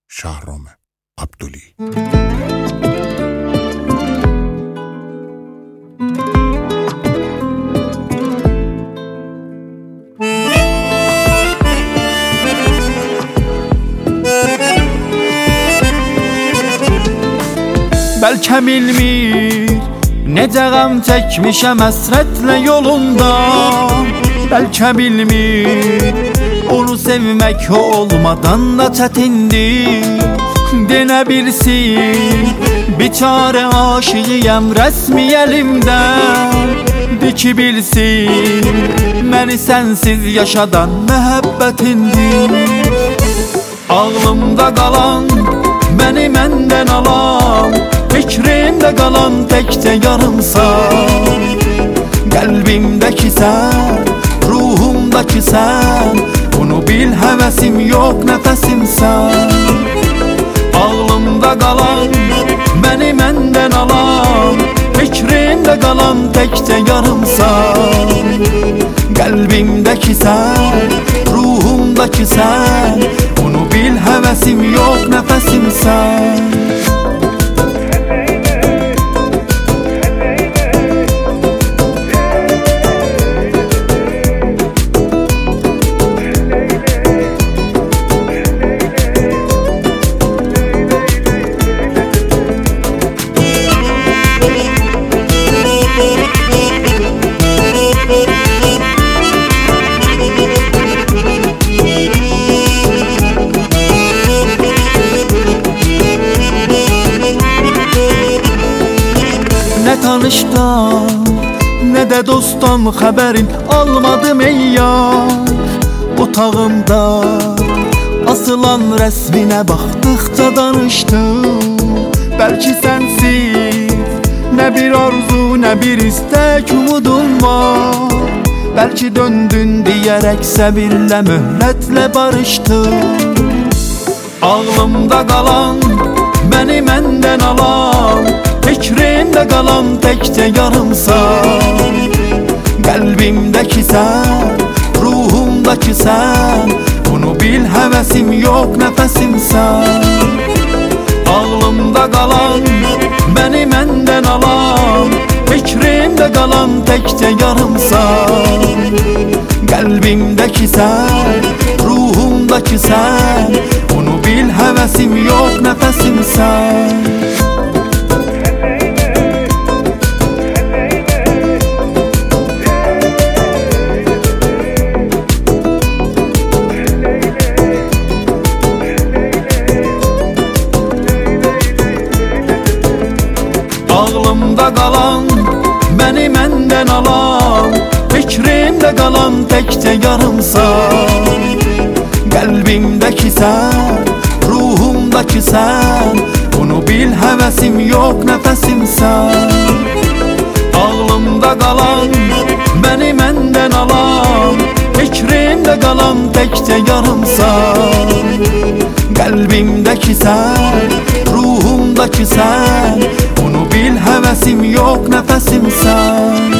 Şahrome Abduli. Bəlkə bilmir necə qəm çəkmişəm həsrətlə yolunda. Bəlkə bilmir onu sevmək olmadan da çətindir. Denə bilsin biçarə aşığıyam rəsmi əlimdə. De ki bilsin məni sənsiz yaşadan məhəbbətindir. Ağlımda qalan məni məndən alan, fikrimdə qalan təkcə yarımsan. Qəlbimdəki sən, ruhumdakı sən, bunu bil həvəsim yox nəfəsimsən. Ağlımda qalan məni məndən alan, fikrimdə qalan təkcə yarımsan. Qəlbimdəki sən, ruhumdakı sən, bunu bil həvəsim yox nəfəsimsən. Nə tanışdan, nə də dostdan xəbərin almadım ey yar. Otağımda asılan rəsminə baxdıqca danışdım. Bəlkə sənsiz nə bir arzu, nə bir istək umudum var. Bəlkə döndün deyərək səbirlə, möhlətlə barışdım. Ağlımda qalan, məni məndən alan, fikrimdə qalan təkcə yarımsan. Qəlbimdəki sən, ruhumdakı sən, bunu bil həvəsim yox nəfəsimsən. Ağlımda qalan məni məndən alan, fikrimdə qalan təkcə yarımsan. Qəlbimdəki sən, ruhumdakı sən, bunu bil həvəsim yox nəfəsimsən. Ağlımda qalan, məni məndən alan, fikrimdə qalan təkcə yarımsan. Qəlbimdəki sən, ruhumdakı sən, bunu bil həvəsim yox nəfəsimsən. Ağlımda qalan, məni məndən alan, fikrimdə qalan təkcə yarımsan. Qəlbimdəki sən, ruhumdakı sən, bunu bil həvəsim yox nəfəsimsən.